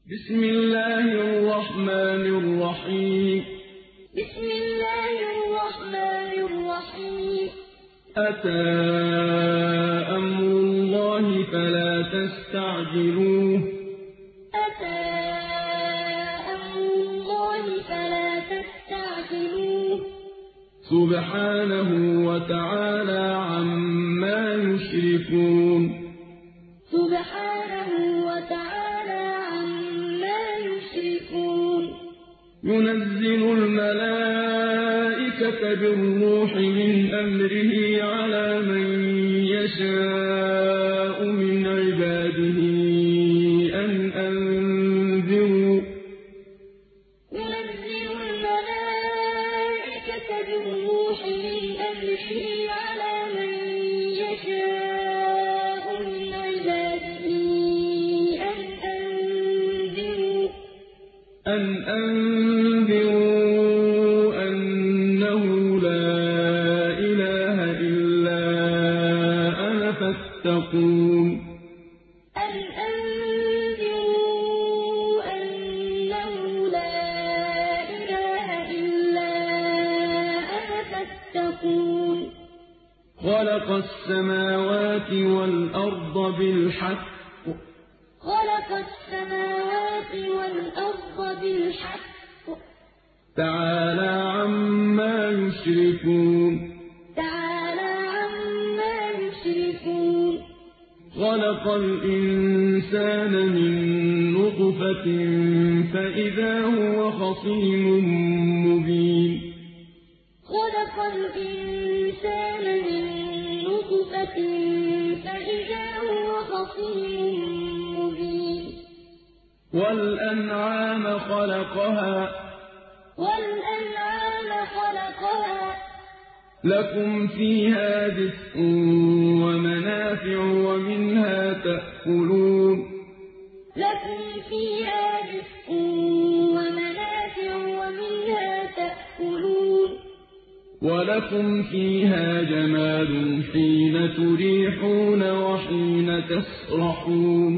بسم الله الرحمن الرحيم بسم الله الرحمن الرحيم أتى أمر الله فلا تستعجلوه أتى أمر الله فلا تستعجلوه سبحانه وتعالى عما يشركون سبحانه وتعالى عما يشركون ينزل الملائكة بالروح من أمره على من يشاء من عباده أن أنذروا ينزل الملائكة بالروح من أمره على من يشاء من عباده أن أنذروا أنه لا إله إلا أنا فاتقون أن أنذروا أنه لا إله إلا أنا فاتقون خلق السماوات والأرض بالحق خلق السماوات والأرض بالحق تعالى عما يشركون تعالى عما يشركون خلق الإنسان من نطفة فإذا هو خصيم مبين خلق الإنسان من نطفة فإذا هو خصيم مبين والأنعام خلقها لكم فيها دفء ومنافع ومنها تأكلون لكم فيها دفء ومنافع ومنها تأكلون ولكم فيها جمال حين تريحون وحين تسرحون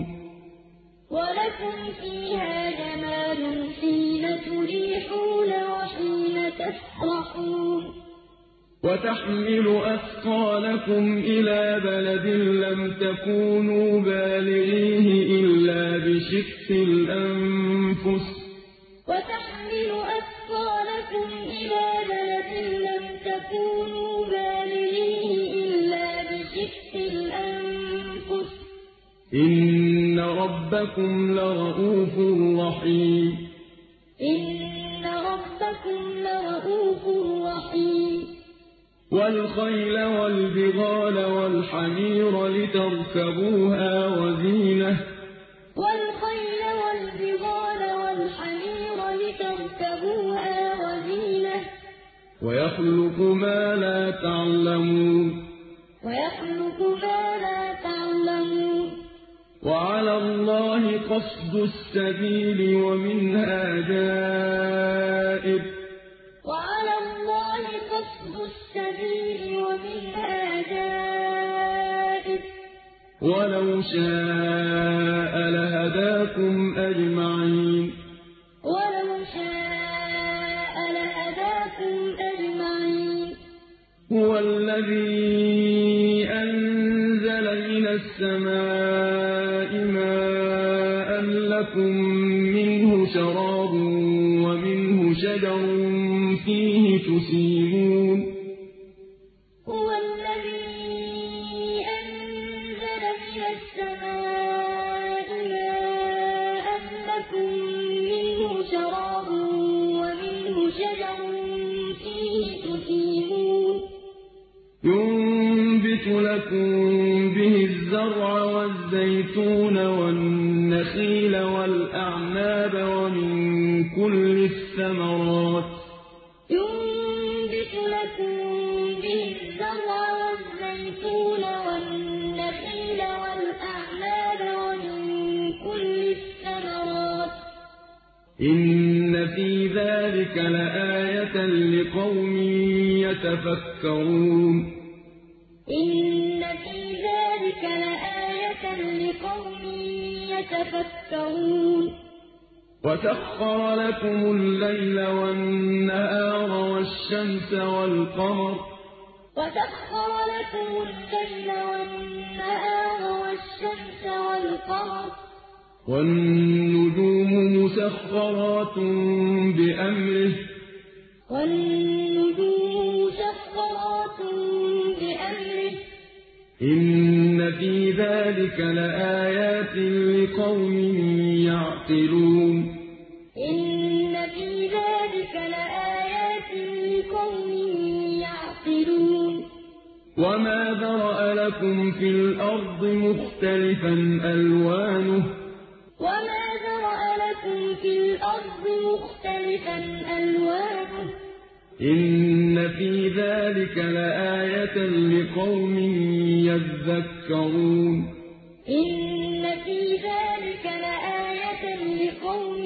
ولكم فيها جمال حين تريحون وحين تسرحون وتحمل أثقالكم إلى بلد لم تكونوا بالغيه إلا بشق الأنفس وتحمل أثقالكم إلى بلد لم تكونوا بالغيه إلا بشق الأنفس إن ربكم لرءوف رحيم إن ربكم لرءوف رحيم والخيل والبغال والحمير لتركبوها وزينة والخيل والبغال والحمير لتركبوها وزينة ويخلق ما لا تعلمون ويخلق ما لا تعلمون وعلى الله قصد السبيل ومنها جائر وعلى الله قصد السبيل ومنها جائر ولو شاء لهداكم أجمعين ولو شاء لهداكم أجمعين هو الذي أنزل من السماء ماء لكم منه شراب ومنه شجر فيه تسيمون هو الذي أنزل من السماء ماء لكم منه شراب ومنه شجر فيه تسيمون ينبت لكم به الزرع والزيتون والنخيل والأعناب ومن كل الثمرات ينبت لكم به الزرع والزيتون والنخيل والأعناب ومن كل الثمرات إن في ذلك لآية لقوم يتفكرون إن في ذلك لآية لقوم يتفكرون وسخر لكم الليل والنهار والشمس والقمر وسخر لكم الليل والنهار والشمس والقمر والنجوم مسخرات بأمره إن في ذلك لآيات لقوم يعقلون إن في ذلك لآيات لقوم يعقلون وما ذرأ لكم في الأرض مختلفا ألوانه وما ذرأ لكم في الأرض مختلفا ألوانه إن في ذلك لآية لقوم يذكرون إن في ذلك لآية لقوم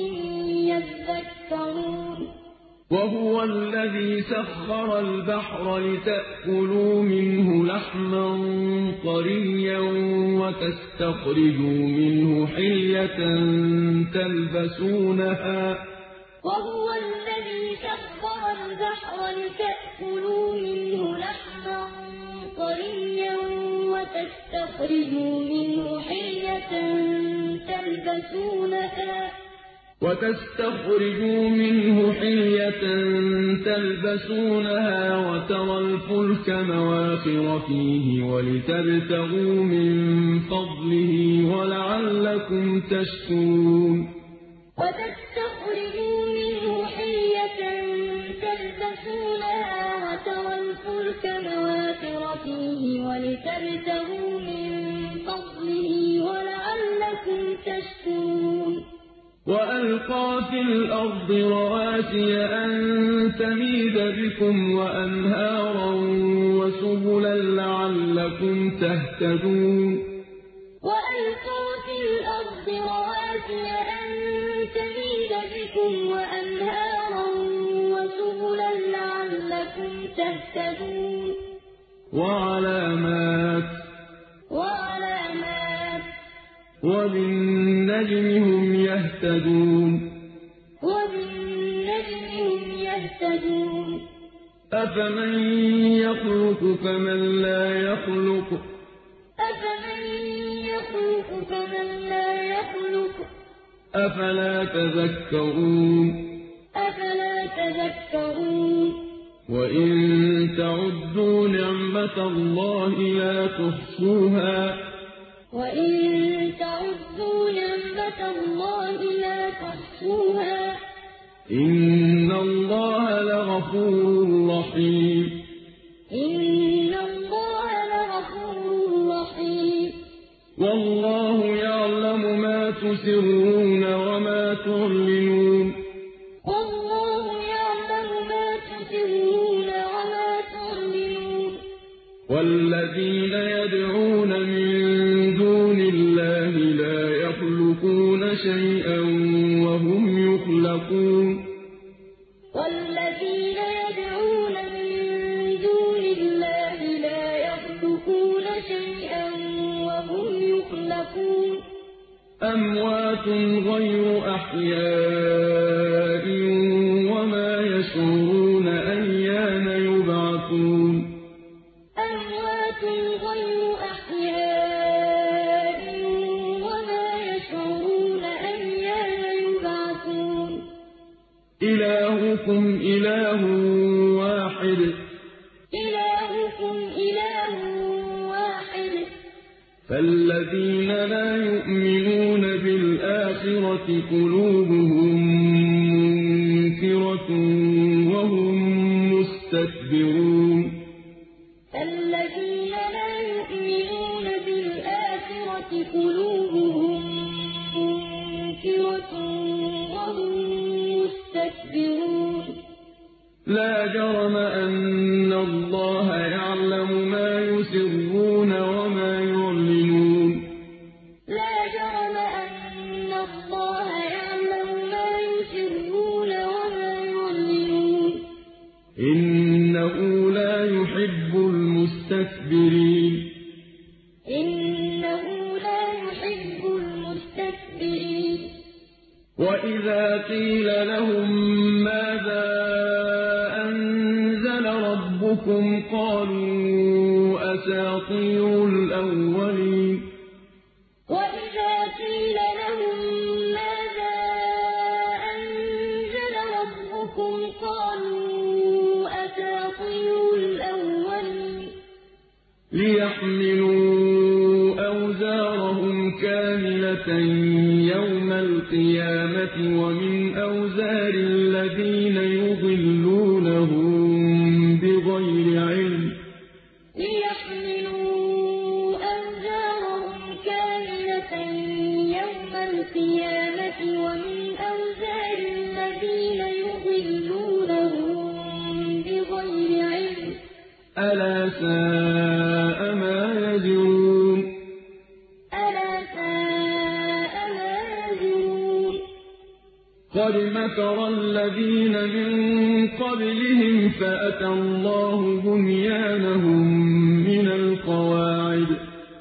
يذكرون وهو الذي سخر البحر لتأكلوا منه لحما طريا وتستخرجوا منه حلية تلبسونها وهو الذي سخر البحر لتأكلوا منه لحما طريا وتستخرجوا منه حلية تلبسونها وترى الفلك مواخر فيه ولتبتغوا من فضله ولعلكم تشكرون وتستخرجوا منه حلية تلبسونها وترى الفلك مواخر فيه ولتبتغوا من فضله ولعلكم تشكرون وألقى في الأرض رواسي أن تميد بكم وأنهارا وسبلا لعلكم تهتدون وألقى في الأرض رواسي أن تميد بكم وأنهارا وسبلا لعلكم تهتدون وعلامات وبالنجم هم يهتدون أفمن يخلق كمن لا يخلق أفلا تذكرون وإن تعدوا نعمة الله لا تحصوها إن الله لغفور رحيم والله يعلم ما تسرون وما تعلنون والذين يدعون من دون الله لا يخلقون شيئا وهم يخلقون والذين يدعون من دون الله لا يخلقون شيئا وهم يخلقون أموات غير أحياء وما يشعرون أيان يبعثون أموات غير أحياء وما يشعرون أيان يبعثون إلهكم إله واحد فالذين لا يؤمنون بالآخرة قلوبهم منكرة وهم مستكبرون الذين لا يؤمنون بالآخرة قلوبهم منكرة وهم مستكبرون لا جرم أن الله يعلم ما يسرون وما يعلنون لا جرم أن الله يعلم ما يسرون وما يعلنون إنه لا يحب المستكبرين وَإِذَا قِيلَ لَهُم مَّاذَا أَنزَلَ رَبُّكُمْ قَالُوا أَسَاطِيرُ الْأَوَّلِينَ وَإِذَا قِيلَ لَهُم مَّاذَا أَنزَلَ رَبُّكُمْ قَالُوا أَسَاطِيرُ الْأَوَّلِينَ لِيَحْمِلُوا أَوْزَارَهُمْ كَامِلَةً يَوْمَ الْقِيَامَةِ وَمِنْ أَوْزَارِ الَّذِينَ يُضِلُّونَهُم بِغَيْرِ عِلْمٍ ۗ لِيَحْمِلُوا أَوْزَارَهُمْ كَامِلَةً يَوْمَ الْقِيَامَةِ وَمِنْ أَوْزَارِ الَّذِينَ يُضِلُّونَهُم بِغَيْرِ عِلْمٍ ۗ أَلَا سَاءَ مَا يَزِرُونَ أَلَا سَاءَ مَا يَزِرُونَ قَدْ مَكَرَ الَّذِينَ مِن قَبْلِهِمْ فَأَتَى اللَّهُ بُنْيَانَهُم مِّنَ الْقَوَاعِدِ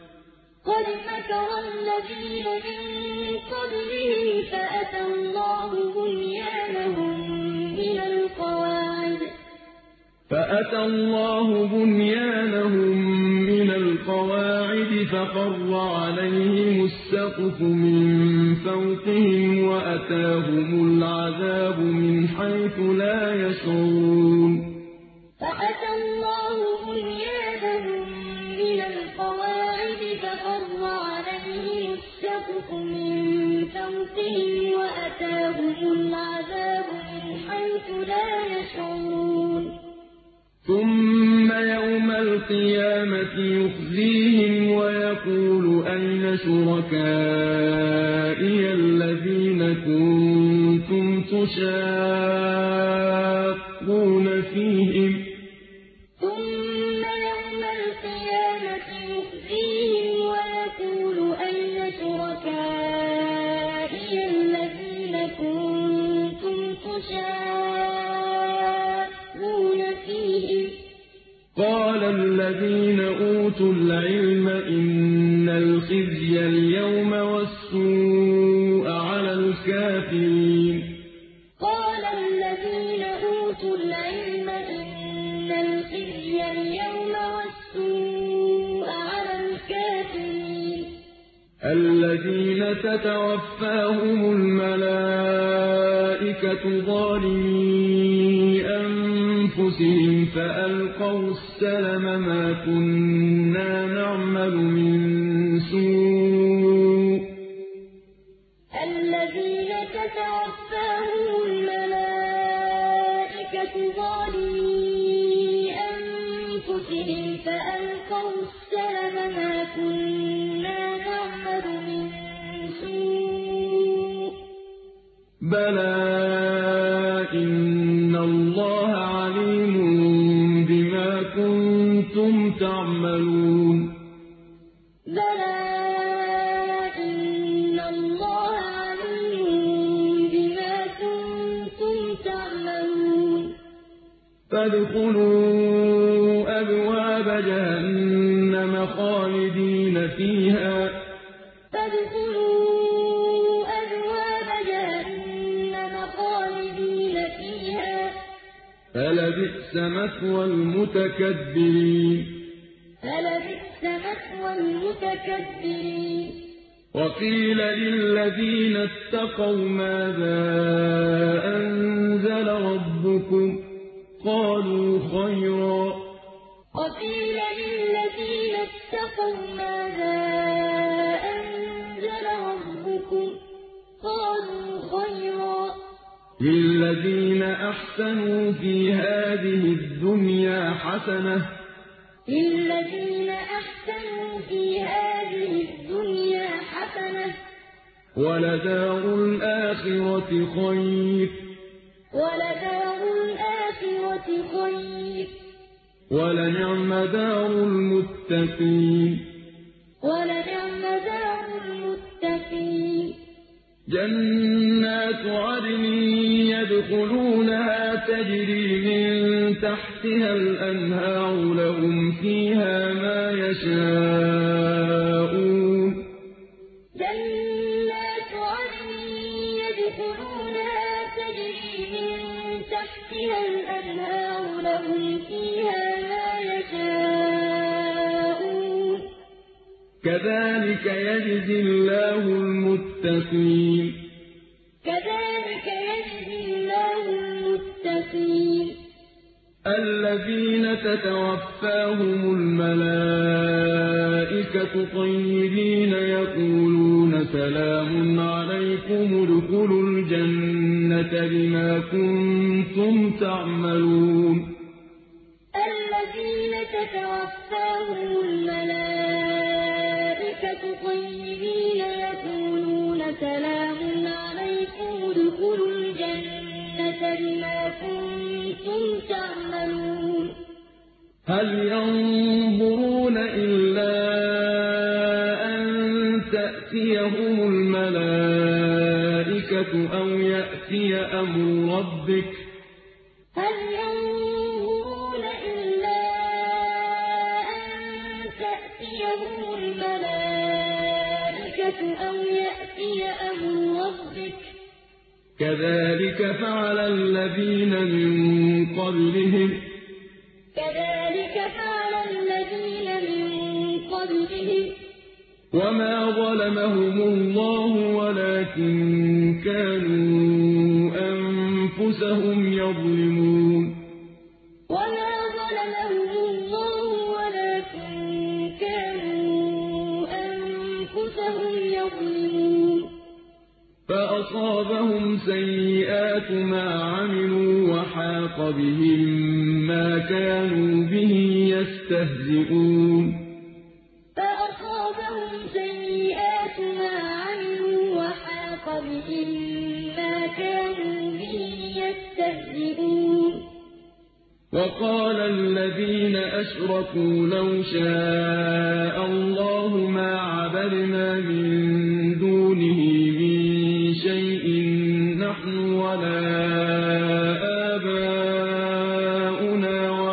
فَخَرَّ عَلَيْهِمُ السَّقْفُ مِن فَوْقِهِمْ وَأَتَاهُمُ الْعَذَابُ مِنْ حَيْثُ لَا يَشْعُرُونَ فَأَتَى اللَّهُ بُنْيَانَهُم مِّنَ الْقَوَاعِدِ فَخَرَّ عَلَيْهِمُ السَّقْفُ مِن فَوْقِهِمْ وَأَتَاهُمُ الْعَذَابُ مِنْ حَيْثُ لَا يَشْعُرُونَ ثُمَّ يَوْمَ الْقِيَامَةِ يُخْزِيهِمْ وَيَقُولُ أَيْنَ شُرَكَائِيَ الَّذِينَ كُنتُمْ تُشَاقُّونَ فِيهِمْ ۚ ثُمَّ يَوْمَ الْقِيَامَةِ يُخْزِيهِمْ وَيَقُولُ أَيْنَ شُرَكَائِيَ الَّذِينَ كُنتُمْ تُشَاقُّونَ فِيهِمْ ۚ قَالَ الَّذِينَ أُوتُوا الْعِلْمَ إِنَّ الْخِزْيَ الْيَوْمَ وَالسُّوءَ عَلَى الْكَافِرِينَ قَالَ الَّذِينَ أُوتُوا الْعِلْمَ إِنَّ الْخِزْيَ الْيَوْمَ وَالسُّوءَ عَلَى الْكَافِرِينَ الَّذِينَ تَتَوَفَّاهُمُ الْمَلَائِكَةُ ظَالِمِي أَنفُسِهِمْ فَأَلْقَوُا السَّلَمَ مَا كُنَّا نَعْمَلُ مِن سُوءٍ ۚ الَّذِينَ تَتَوَفَّاهُمُ الْمَلَائِكَةُ ظَالِمِي أَنفُسِهِمْ فَأَلْقَوُا السَّلَمَ مَا كُنَّا نَعْمَلُ مِن سُوءٍ ۚ بَلَىٰ إِنَّ اللَّهَ عَلِيمٌ بِمَا كُنتُمْ تَعْمَلُونَ بَلَىٰ إِنَّ اللَّهَ عَلِيمٌ بِمَا كُنتُمْ تَعْمَلُونَ فَادْخُلُوا أَبْوَابَ جَهَنَّمَ خَالِدِينَ فِيهَا ۖ فَادْخُلُوا أَبْوَابَ جَهَنَّمَ خَالِدِينَ فِيهَا ۖ فَلَبِئْسَ مَثْوَى الْمُتَكَبِّرِينَ فَلَبِئْسَ مَثْوَى الْمُتَكَبِّرِينَ وَقِيلَ لِلَّذِينَ اتَّقَوْا مَاذَا أَنزَلَ رَبُّكُمْ ۚ قَالُوا خَيْرًا ۗ وَقِيلَ لِلَّذِينَ اتَّقَوْا مَاذَا أَنزَلَ رَبُّكُمْ ۚ قَالُوا خَيْرًا ۗ لِّلَّذِينَ أَحْسَنُوا فِي هَٰذِهِ الدُّنْيَا حَسَنَةٌ ۚ وَلَدَارُ الْآخِرَةِ خَيْرٌ ۚ وَلَنِعْمَ دَارُ الْمُتَّقِينَ جَنَّاتُ عَدْنٍ يَدْخُلُونَهَا تَجْرِي مِن تَحْتِهَا الْأَنْهَارُ لَهُمْ فِيهَا مَا يَشَاءُونَ لهم فيها ما يشاءون كذلك يجزي الله المتقين كذلك يجزي الله المتقين الذين تتوفاهم الملائكة طيبين يقولون سلام عليكم ادخلوا الجنة بما كنتم تعملون الذين تتوفاهم الملائكة طيبين يقولون سلام عليكم ادخلوا الجنة بما كنتم تعملون هل ينظرون إلا أن تأتيهم الملائكة أو يأتي أمر ربك هل ينظرون إلا أن تأتيهم الملائكة أو يأتي أمر ربك كذلك فعل الذين من قبلهم كذلك فعل الذين من قبلهم وما ظلمهم الله ولكن كانوا أنفسهم يظلمون وما ظلمهم الله ولكن كانوا أنفسهم يظلمون فأصابهم سيئات ما عملوا وحاق بهم ما كانوا به يستهزئون فأصابهم سيئات ما عملوا وحاق بهم ما كانوا به يستهزئون وقال الذين أشركوا لو شاء الله ما عبدنا من دونه من شيء نحن ولا آباؤنا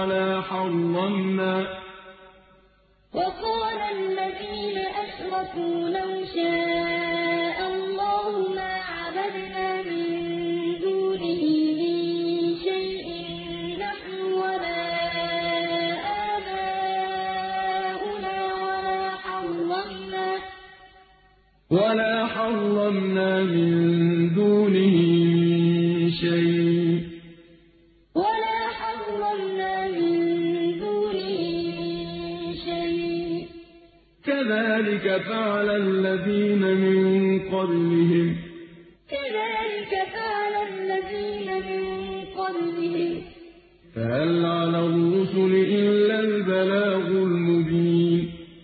وقال الذين أشركوا لو شاء الله ما عبدنا من دونه من شيء نحن ولا آباؤنا ولا حرمنا من دونه من شيء كذلك فعل الذين من قبلهم فهل على الرسل إلا البلاغ المبين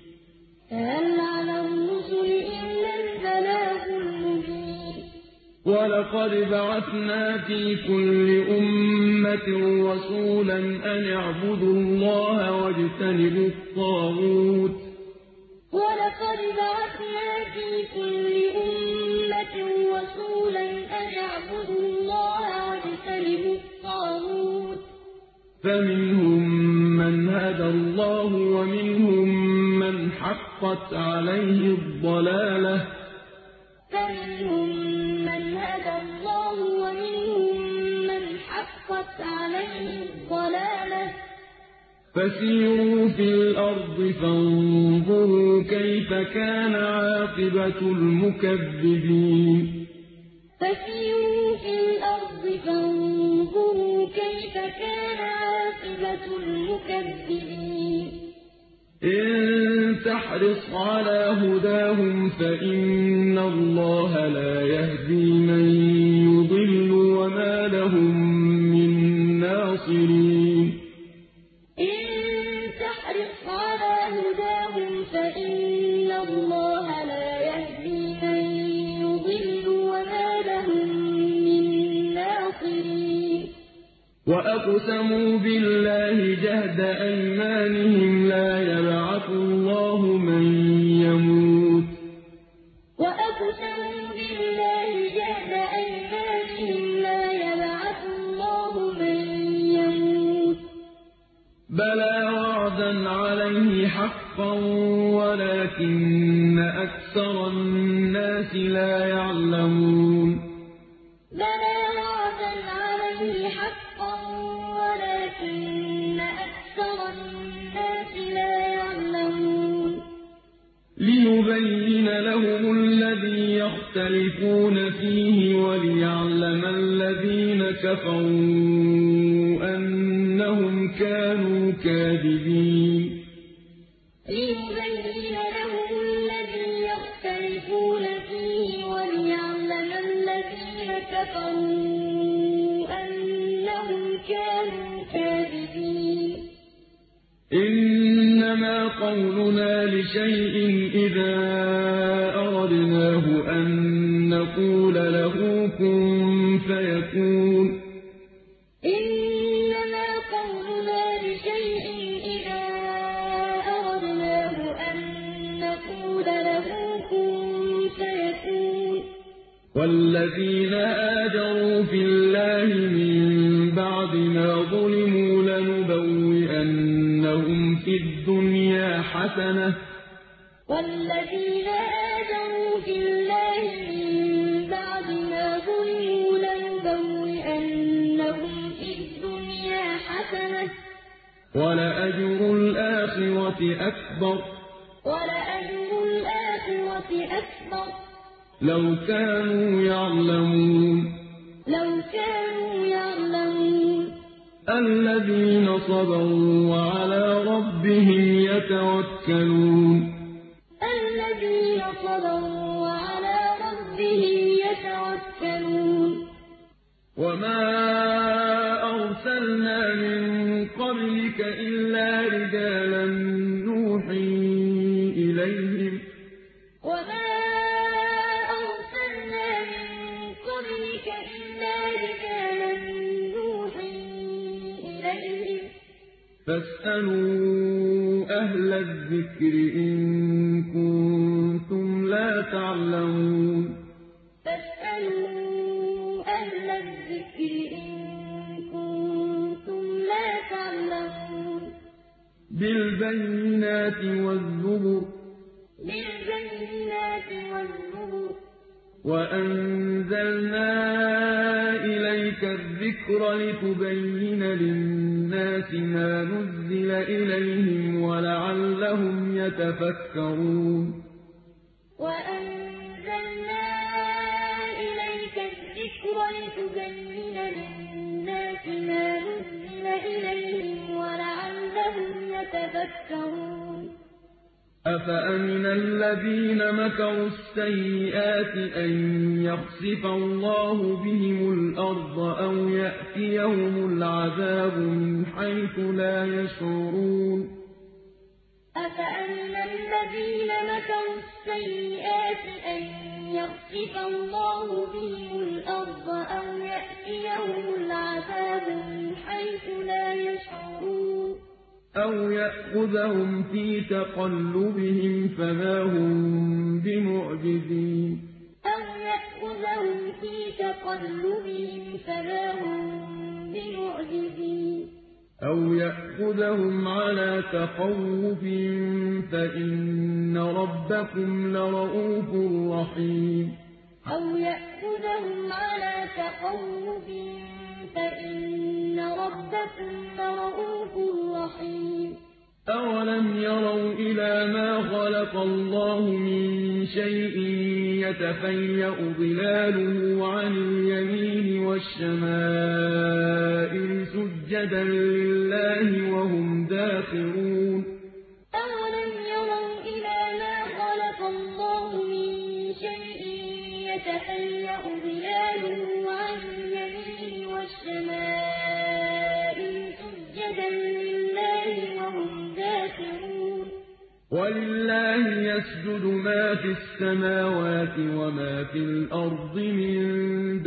ولقد بعثنا في كل أمة رسولا أن اعبدوا الله واجتنبوا الطاغوت ولقد بعثنا في كل أمة رسولا أن اعبدوا الله واجتنبوا الطاغوت فمنهم من هدى الله ومنهم من حقت عليه الضلالة فمنهم من هدى الله ومنهم من حقت عليه الضلالة فسيروا في الأرض فانظروا كيف كان عاقبة المكذبين فسيروا في الأرض فانظروا كيف كان عاقبة المكذبين إن تحرص على هداهم فإن الله لا يهدي من يضل وما لهم من ناصرين إن تحرص على هداهم فإن الله لا يهدي من يضل وما لهم من ناصرين وأقسموا بالله جهد أيمانهم لا يبعث الله من يموت وأقسموا بالله جهد أيمانهم لا يبعث الله من يموت بلى وعدا عليه حقا ولكن أكثر الناس لا يعلمون بلى وعدا عليه حقا ولكن يختلفون فيه وليعلم الذين كفروا أنهم كانوا كاذبين ليبين لهم الذي يختلفون فيه وليعلم الذين كفروا أنهم كانوا كاذبين إنما قولنا لشيء إذا أردناه أن نقول له كن فيكون إنما قولنا لشيء إذا أردناه أن نقول له كن فيكون والذين هاجروا في الله من بعد ما ظلموا لنبوئنهم في الدنيا حسنة والذين هاجروا في الله من بعد ما ظلموا لنبوئنهم في الدنيا حسنة ولأجر الآخرة أكبر ولأجر الآخرة أكبر لو كانوا يعلمون الذين صبروا وعلى ربهم يتوكلون الذين صبروا وعلى ربهم يتوكلون وما أرسلنا من قبلك إلا رجالا نوحي إليهم وما أرسلنا من قبلك إلا رجالا نوحي إليهم فاسألوا أهل الذكر إن كنتم لا تعلمون فاسألوا أهل الذكر إن كنتم لا تعلمون بالبينات والزبر وأنزلنا إليك الذكر لتبين للناس ما نزل إليهم ولعلهم يتفكرون وأنزلنا إليك الذكر لتبين للناس ما نزل إليهم ولعلهم يتفكرون أفأمن الذين مكروا السيئات أن يخسف الله بهم الأرض أو يأتيهم العذاب من حيث لا يشعرون أفأمن الذين مكروا السيئات أن يخسف الله بهم الأرض أو يأتيهم العذاب من حيث لا يشعرون أو يأخذهم في تقلبهم فما هم بمعجزين أو يأخذهم على تخوف فإن ربكم لرءوف رحيم أو يأخذهم على تخوف فإن ربكم لرءوف رحيم أولم يروا إلى ما خلق الله من شيء يتفيأ ظلاله عن اليمين والشمائل سجدا لله وهم داخرون أولم يروا إلى ما خلق الله من شيء يتفيأ ظلاله عن اليمين والشمائل سجدا لله وهم داخرون ولله يسجد ما في السماوات وما في الأرض من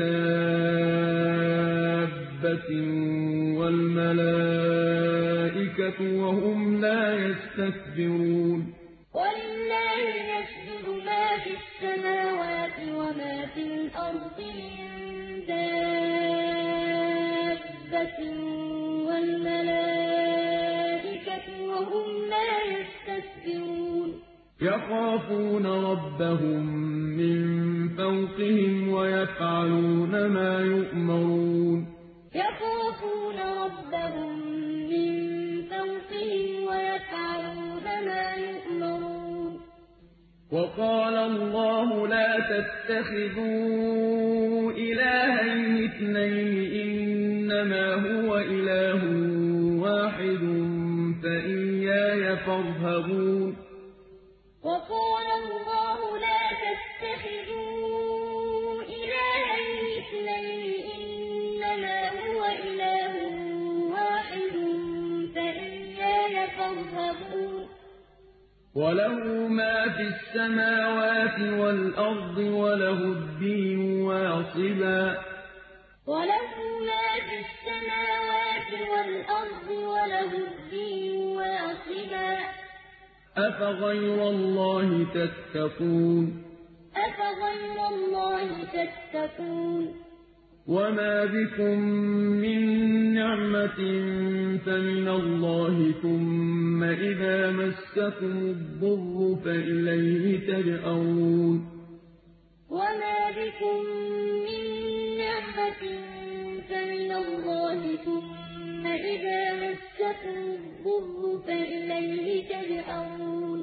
دابة والملائكة وهم لا يستكبرون ولله يسجد ما في السماوات وما في الأرض من دابة والملائكة وهم لا يستكبرون يخافون ربهم من فوقهم ويفعلون ما يؤمرون يخافون ربهم من فوقهم ويفعلون ما يؤمرون وقال الله لا تتخذوا إلهين اثنين إنما هو إله واحد فإياي فارهبون وقال الله لا تتخذوا إلهين اثنين إنما هو إله واحد فإياي فارهبون وله ما في السماوات والأرض وله الدين واصبا وله ما في السماوات والأرض وله الدين واصبا أفغير الله تتقون أفغير الله تتقون وما بكم من نعمة فمن الله ثم إذا مسكم الضر فإليه تجأرون وما بكم من نعمة فمن الله ثم إذا مسكم الضر فإليه تجأرون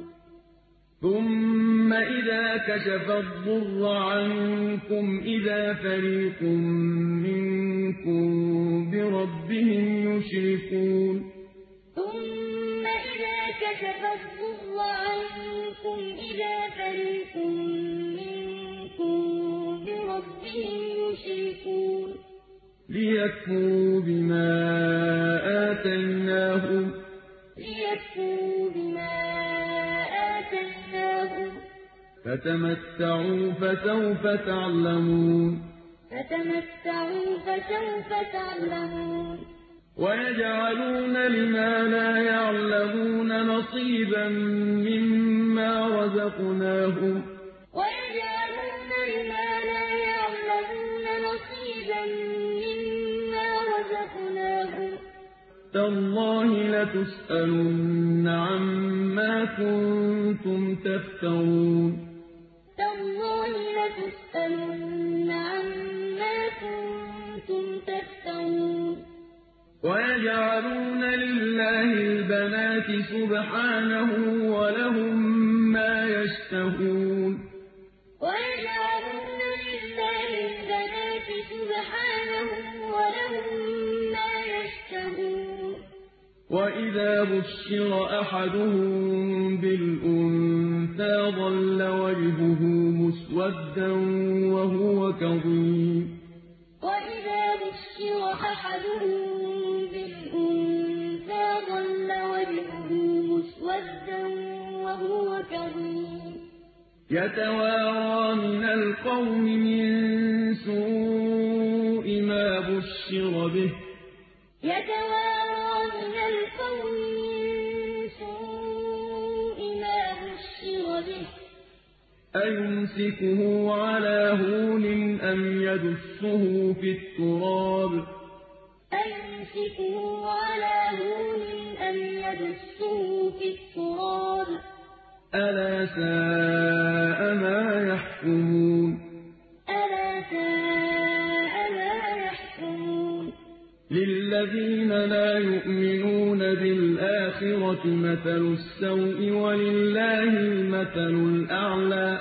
ثم إذا كشف الضر عنكم إذا فريق منكم بربهم يشركون ثم إذا كشف الضر عنكم إذا فريق منكم بربهم يشركون ليكفروا بما آتيناهم فتمتعوا فسوف تعلمون ويجعلون لما لا يعلمون نصيبا مما رزقناهم تالله لتسألن عما كنتم تفترون ويجعلون لله البنات سبحانه ولهم ما يشتهون وإذا بشر أحدهم بالأنثى ظل وجهه مسودا وهو كظيم وإذا بشر أحدهم بالأنثى ظل وجهه مسودا وهو كظيم يتوارى من القوم من سوء ما بشر به أيمسكه على هون أم يدسه في التراب ألا ساء ما يحكمون للذين لا يؤمنون بالآخرة مثل السوء ولله المثل الأعلى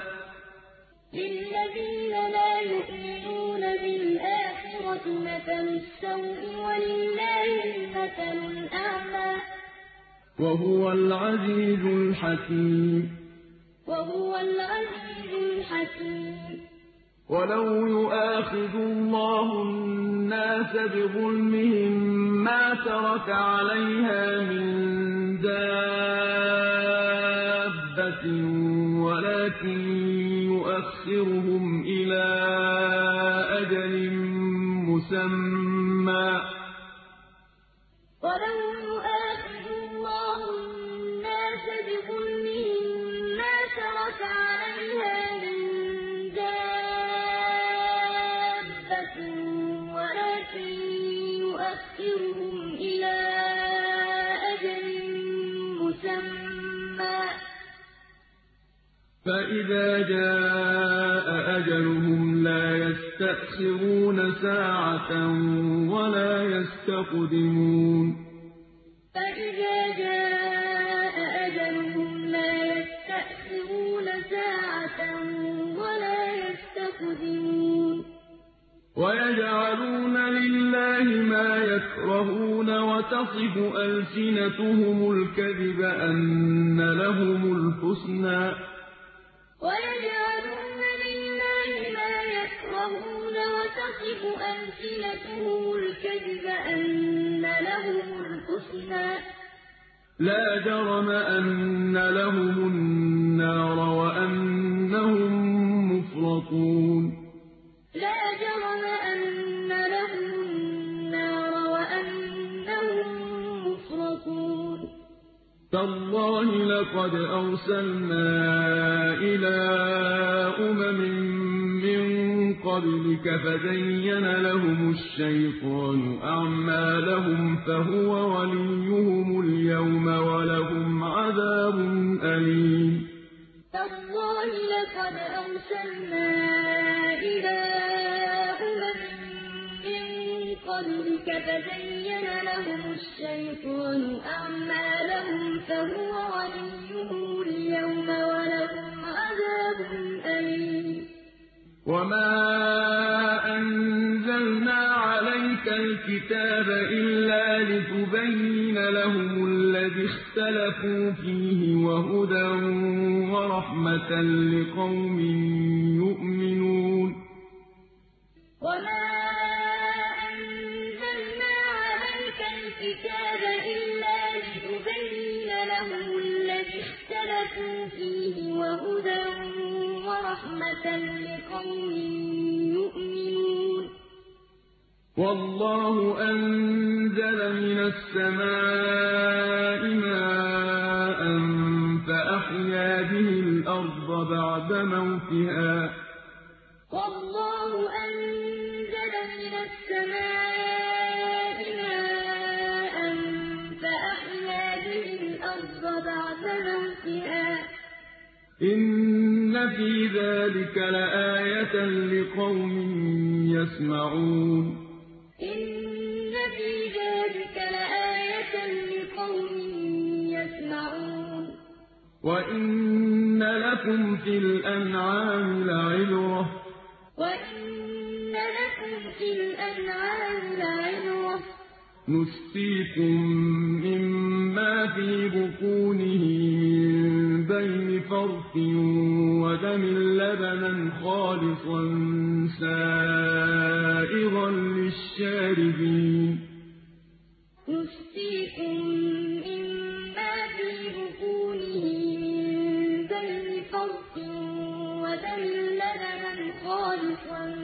وهو العزيز الحكيم ولو يؤاخذ الله الناس بظلمهم ما ترك عليها من دابة ولكن يؤخرهم إلى أجل مسمى فإذا جاء أجلهم لا يستأخرون ساعة ولا يستقدمون فإذا جاء أجلهم لا يستأخرون ساعة تُخْزِنُونَ ويجعلون لله ما يكرهون وتصف ألسنتهم الكذب أن لهم الحسنى ويجعلون لله ما يكرهون وتصف ألسنتهم الكذب أن لهم الحسنى لا جرم أن لهم النار وأنهم مفرطون لا جرم أن لهم النار وأنهم مفرطون تالله لقد أرسلنا إلى من قبلك فزين لهم الشيطان أعمالهم فهو وليهم اليوم ولهم عذاب أليم تالله لقد أرسلنا إلى من قبلك فزين لهم الشيطان أعمالهم فهو وليهم اليوم ولهم عذاب أليم وما أنزلنا عليك الكتاب إلا لتبين لهم الذي اختلفوا فيه وهدى ورحمة لقوم يؤمنون وما أنزلنا عليك الكتاب إلا لتبين لهم الذي اختلفوا فيه وهدى ورحمة لقوم يؤمنون والله أنزل من السماء ماء فأحيا به الأرض بعد موتها والله أنزل من السماء ماء فأحيا به الأرض بعد موتها إن في ذلك لآية لقوم يسمعون إن في ذلك لآية لقوم يسمعون وإن لكم في الأنعام لعبرة وإن لكم في الأنعام لعبرة نسقيكم مما في بطونه من بين فرث ودم لبنا خالصا سائغا للشاربين نسقيكم مما في بطونه من بين فرث ودم لبنا خالصا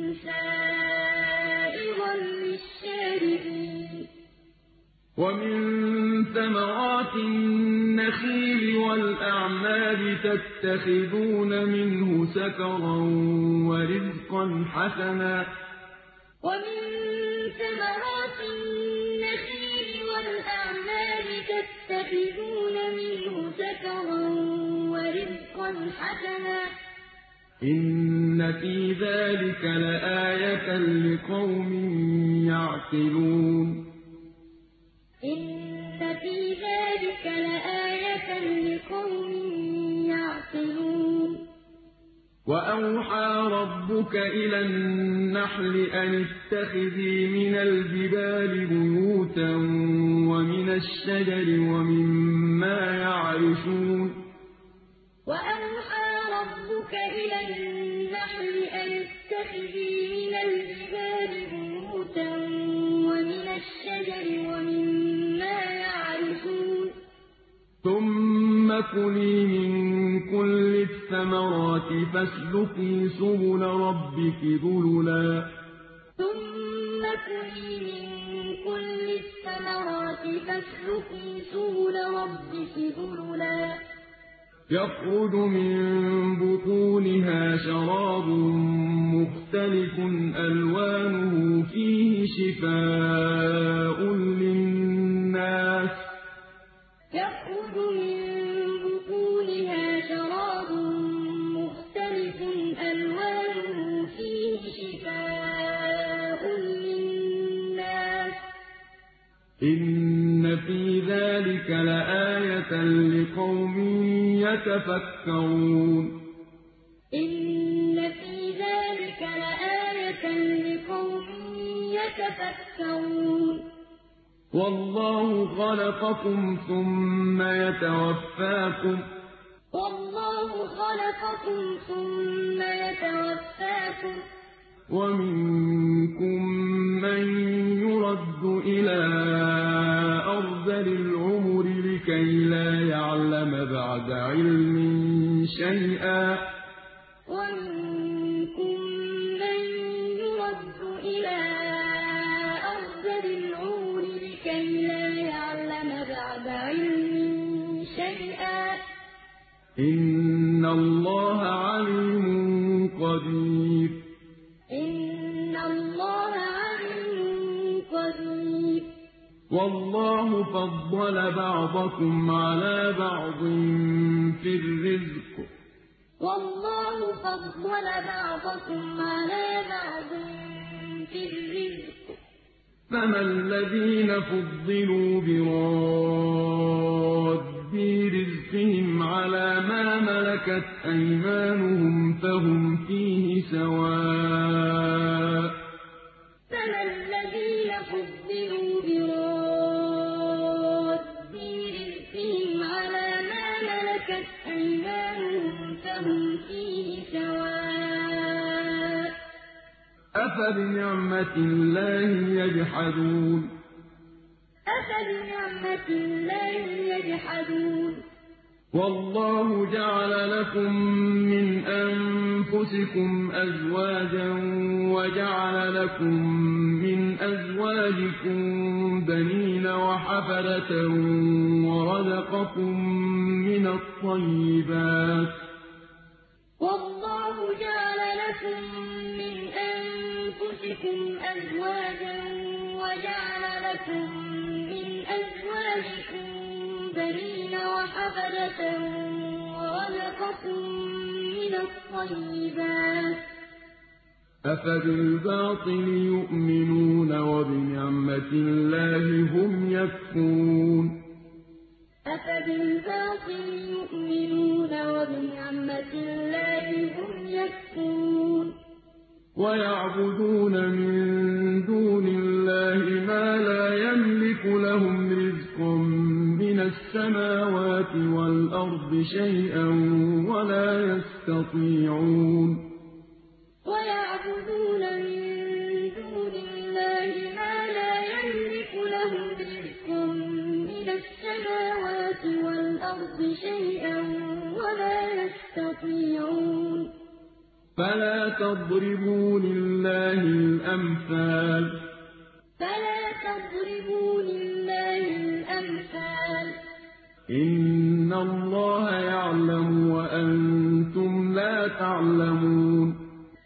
سائغا للشاربين ومن ثمرات النخيل والأعناب تتخذون منه سكرا ورزقا حسنا ومن ثمرات النخيل والأعناب تتخذون منه سكرا ورزقا حسنا إن في ذلك لآية لقوم يعقلون إن في ذلك لآية لقوم يعقلون وأوحى ربك إلى النحل أن اتخذي من الجبال بيوتا ومن الشجر ومما يعرشون وأوحى ربك إلى النحل أن اتخذي من الجبال بيوتا ومن الشجر ومما يعرشون ثم كلي من كل الثمرات فاسلكي سبل ربك ذللا ثم كلي من كل الثمرات فاسلكي سبل ربك ذللا يخرج من بطونها شراب مختلف ألوانه فيه شفاء للناس يخرج من بطونها شراب مختلف ألوانه فيه شفاء للناس إن في ذلك لآية لقوم يتفكرون إن في ذلك يتفكرون والله خلقكم ثم يتوفاكم ومنكم من يرد إلى أرذل العمر لكي لا يعلم بعد علم شيئا ومنكم من يرد إلى أرذل العمر لكي لا يعلم بعد علم شيئا إن الله عليم قدير والله فضل بعضكم على بعض في الرزق فما الذين فضلوا براد رزقهم على ما ملكت أيمانهم فهم فيه سواء فما الذين فضلوا براد رزقهم على ما ملكت أيمانهم فهم فيه سواء أفبنعمة الله يجحدون والله جعل لكم من أنفسكم أزواجا وجعل لكم من أزواجكم بنين وحفدة ورزقكم من الطيبات والله جعل لكم من أنفسكم أزواجا وجعل لكم من أزواجكم بنين وحفدة ورزقكم من الطيبات أفبالباطل يؤمنون وبنعمة الله هم يكفرون ويعبدون من دون الله ما لا يملك لهم رزقا من السماوات والأرض شيئا ولا يستطيعون ويعبدون من دون الله ما لا يملك لهم رزقا من السماوات والأرض شيئا ولا يستطيعون فلا تضربوا لله الأمثال إن الله يعلم وأنتم لا تعلمون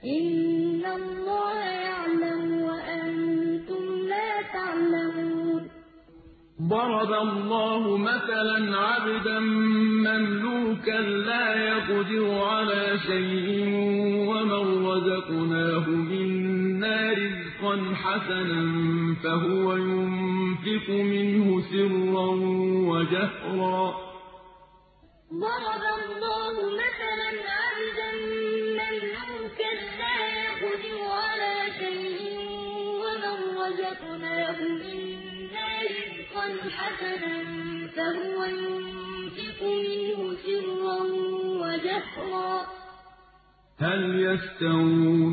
ضرب الله مثلا عبدا مملوكا لا يقدر على شيء ومن رزقناه منا رزقا حسنا فهو ينفق منه سرا وجهرا ضرب الله مثلا عبدا مملوكا لا يقدر على شيء ومن رزقناه منا رزقا حسنا فهو ينفق منه سرا وجهرا هل يستوون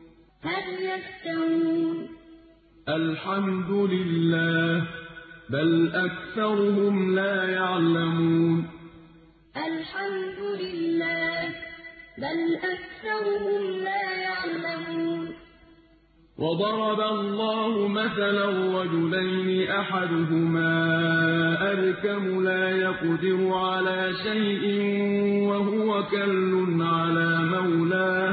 الحمد لله بل أكثرهم لا يعلمون وضرب الله مثلا رجلين أحدهما أبكم لا يقدر على شيء وهو كل على مولاه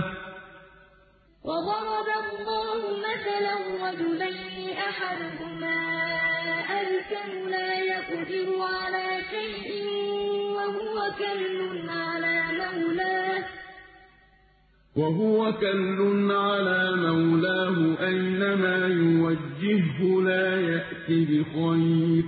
وضرب الله مثلا رجلين أحدهما أبكم لا يقدر على شيء وهو كل على مولاه أينما يوجهه لا يأتي بخير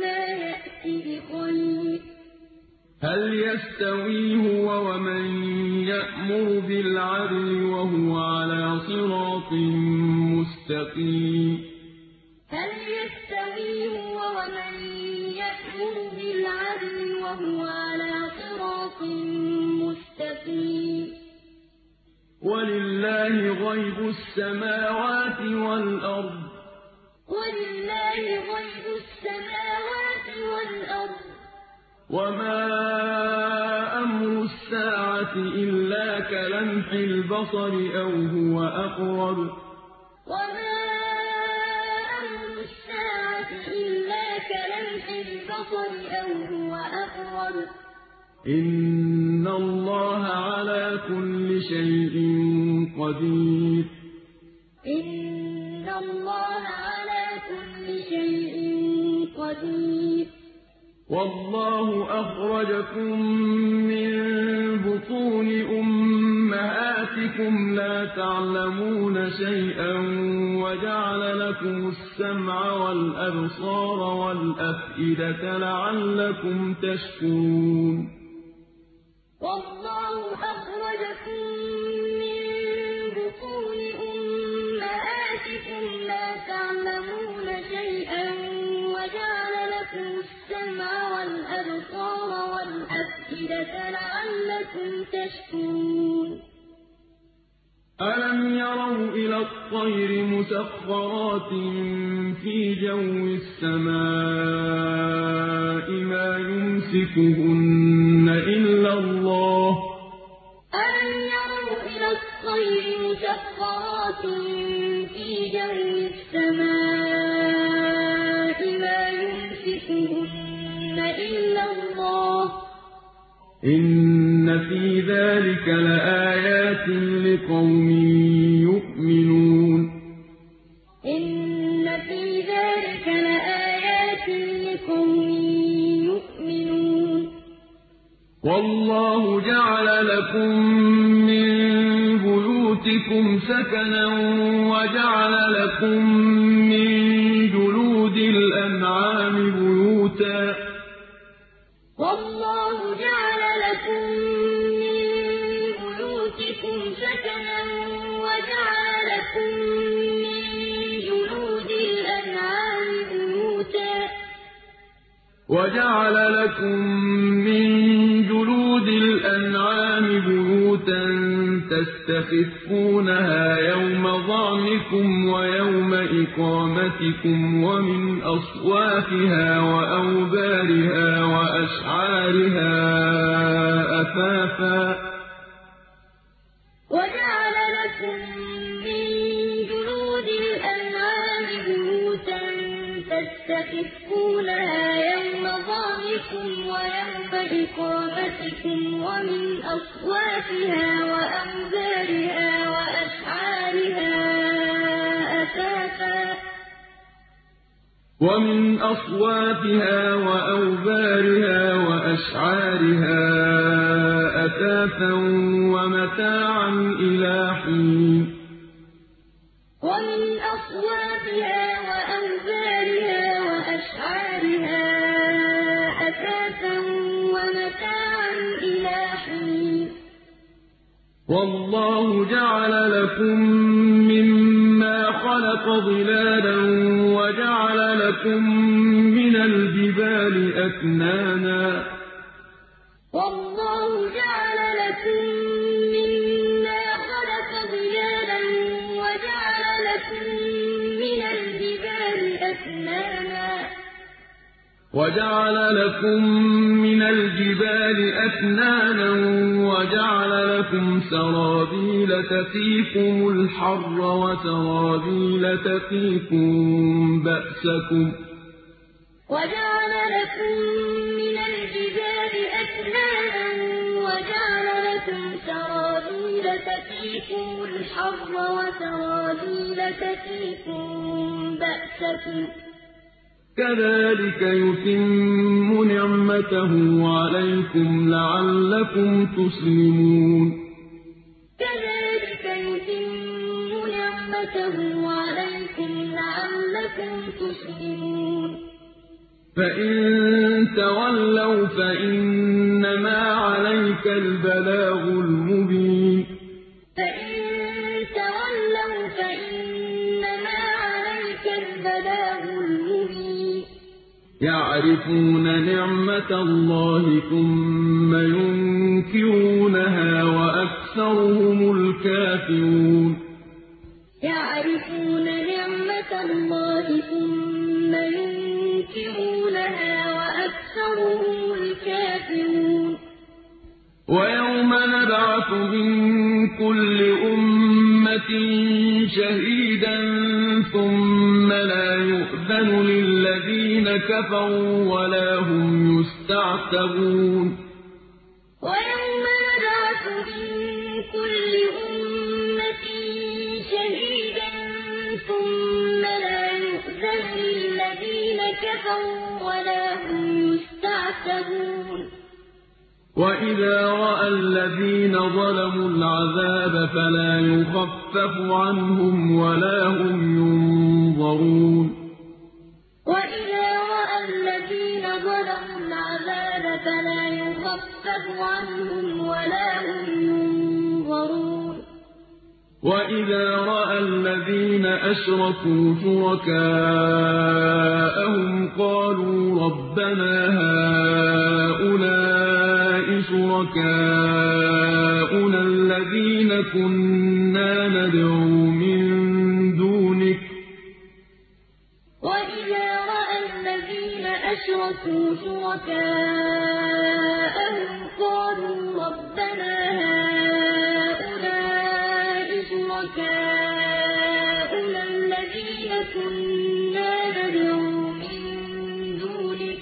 هل يستوي هو ومن يَأْمُرُ بِالْعَدْلِ وَهُوَ عَلَىٰ صِرَاطٍ مُّسْتَقِيمٍ هل يستوي هو ومن يأمر بالعدل وهو على صراط مستقيم وَلِلَّهِ غَيْبُ السَّمَاوَاتِ وَالْأَرْضِ ولله غيب السماوات والأرض وَمَا أَمْرُ السَّاعَةِ إِلَّا كَلَمْحِ الْبَصَرِ أَوْ هُوَ أَقْرَبُ وما أمر الساعة إلا كلمح البصر أو هو أقرب إِنَّ اللَّهَ عَلَىٰ كُلِّ شَيْءٍ قَدِيرٌ إن الله على كل شيء قدير وَاللَّهُ أَخْرَجَكُم مِّن بُطُونِ أُمَّهَاتِكُمْ لَا تَعْلَمُونَ شَيْئًا وَجَعَلَ لَكُمُ السَّمْعَ وَالْأَبْصَارَ وَالْأَفْئِدَةَ لَعَلَّكُمْ تَشْكُرُونَ والله أخرجكم من بطون أمهاتكم لا تعلمون شيئا وجعل لكم السمع والأبصار والأفئدة لعلكم تشكرون أَلَمْ يَرَوْا إِلَى الطَّيْرِ مُسَخَّرَاتٍ فِي جَوِّ السَّمَاءِ مَا يُمْسِكُهُنَّ إِلَّا اللَّهُ ۗ أَلَمْ يَرَوْا إِلَى الطَّيْرِ مُسَخَّرَاتٍ فِي جَوِّ السَّمَاءِ مَا يُمْسِكُهُنَّ إِلَّا اللَّهُ ۗ إِنَّ في ذَلِكَ لَآيَاتٍ لِقَوْمٍ يُؤْمِنُونَ إِنَّ فِي ذَلِكَ لَآيَاتٍ لِقَوْمٍ يُؤْمِنُونَ وَاللَّهُ جَعَلَ لَكُم مِّن بُيُوتِكُمْ سَكَنًا وَجَعَلَ لَكُم مِّن جُلُودِ الْأَنْعَامِ بُيُوتًا والله جعل لكم من بيوتكم سكنا وجعل لكم من جلود الأنعام بيوتا تستخفونها يوم ظعنكم ويوم إقامتكم ومن أصوافها وأوبارها وأشعارها أثاثا وجعل لكم من جلود الأنعام بيوتا تستخفونها يوم ظعنكم ويوم إقامتكم ومن أصوافها وأوبارها وأشعارها أثاثا ومتاعا إلى حين ومن أصوافها وأوبارها وأشعارها أثاثا ومتاعا إلى حين والله جعل لكم مما خلق ظلالا وجعل لكم من الجبال أكنانا والله جعل لكم مما خلق ظلالا وجعل لكم من الجبال أكنانا وجعل لكم سرابيل تقيكم الحر وسرابيل تقيكم بأسكم وجعل لكم من الجبال أكنانا وجعل لكم سرابيل تقيكم الحر وسرابيل تقيكم بأسكم كذلك يتم نعمته عليكم لعلكم تسلمون كذلك يتم نعمته عليكم لعلكم تسلمون فإن تولوا فإنما عليك البلاغ المبين يعرفون نعمة الله ثم ينكرونها وأكثرهم الكافرون يعرفون نعمة الله ثم ينكرونها وأكثرهم الكافرون ويوم نبعث من كل أمة شهيدا ثم لا يؤذن للذين كفروا ولا هم يستعتبون ويوم نبعث من كل أمة شهيدا ثم لا يؤذن للذين كفروا ولا هم يستعتبون وإذا رأى الذين ظلموا العذاب فلا يخفف عنهم ولا هم ينظرون وإذا رأى الذين ظلموا العذاب فلا يخفف عنهم ولا هم ينظرون وإذا رأى الذين أشركوا شركاءهم قالوا ربنا هؤلاء شركاؤنا الذين كنا ندعو من دونك وإذا رأى الذين أشركوا شركاءهم قالوا ربنا هؤلاء شركاؤنا الذين كنا ندعو من دونك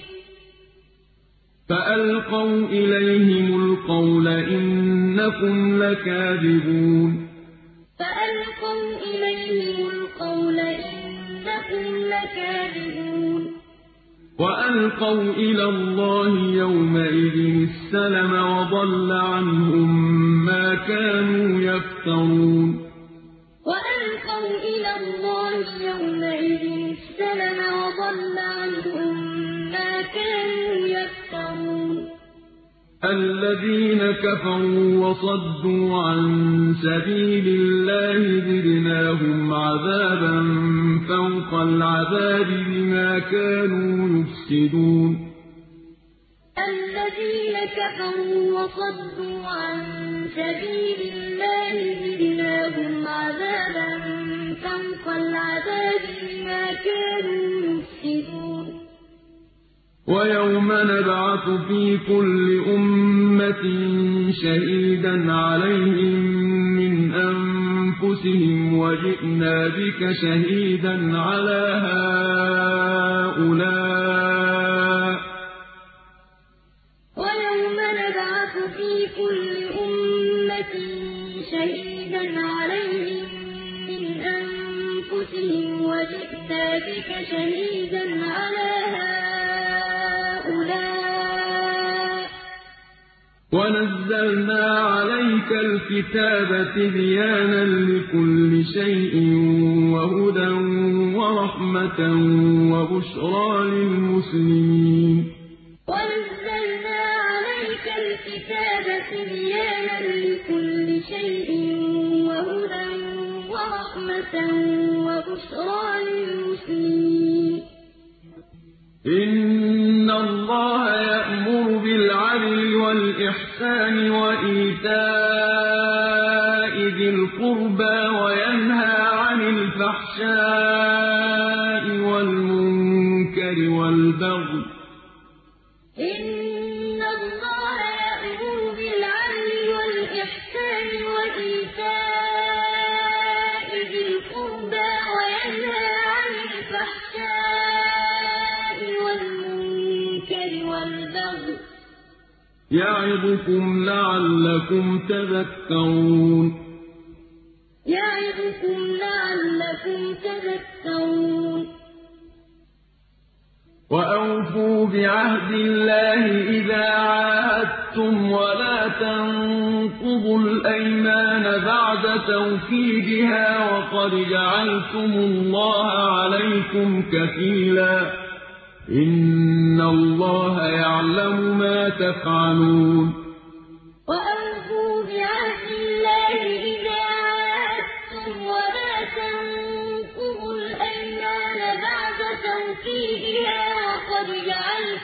فألقوا إليهم القول إنكم لكاذبون فألقوا إليهم القول إنكم لكاذبون وألقوا إلى الله يومئذ السلم وضل عنهم ما كانوا يفترون وألقوا إلى الله يومئذ السلم وضل عنهم ما كانوا يفترون الذين كفروا وصدوا عن سبيل الله زدناهم عذابا فوق العذاب بما كانوا يفسدون الذين كفروا وصدوا عن سبيل الله زدناهم عذابا فوق العذاب بما كانوا يفسدون ويوم نبعث في كل أمة شهيدا عليهم من أنفسهم وجئنا بك شهيدا على هؤلاء ويوم نبعث في كل أمة شهيدا عليهم من أنفسهم وجئنا بك شهيدا على هؤلاء ونزلنا عليك الكتاب تبيانا لكل شيء وهدى ورحمة وبشرى للمسلمين ونزلنا عليك الكتاب تبيانا لكل شيء وهدى ورحمة وبشرى للمسلمين إن الله يأمر بالعدل والإحسان وإيتاء ذي القربى وينهى عن الفحشاء والمنكر والبغي إن الله يأمر بالعدل والإحسان وإيتاء ذي القربى وينهى عن الفحشاء والمنكر والبغي يعظكم لعلكم تذكرون يعظكم لعلكم تذكرون وأوفوا بعهد الله إذا عاهدتم ولا تنقضوا الأيمان بعد توكيدها وقد جعلتم الله عليكم كفيلا إن الله يعلم ما تفعلون وأوفوا بعهد الله إذا عاهدتم ولا تنقضوا الأيمان بعد توكيدها وقد جعلتم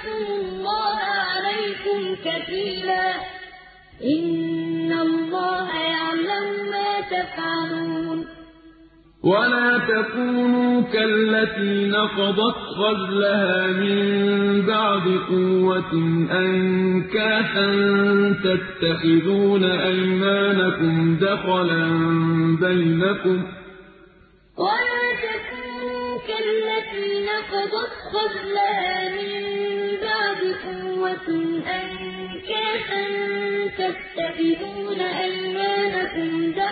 كفيلا إن الله يعلم ما تفعلون ولا تكونوا كالتي نقضت غزلها من بعد قوة أنكاثا تتخذون أيمانكم دخلا بينكم ولا تكونوا كالتي نقضت غزلها من بعد قوة أنكاثا تتخذون أيمانكم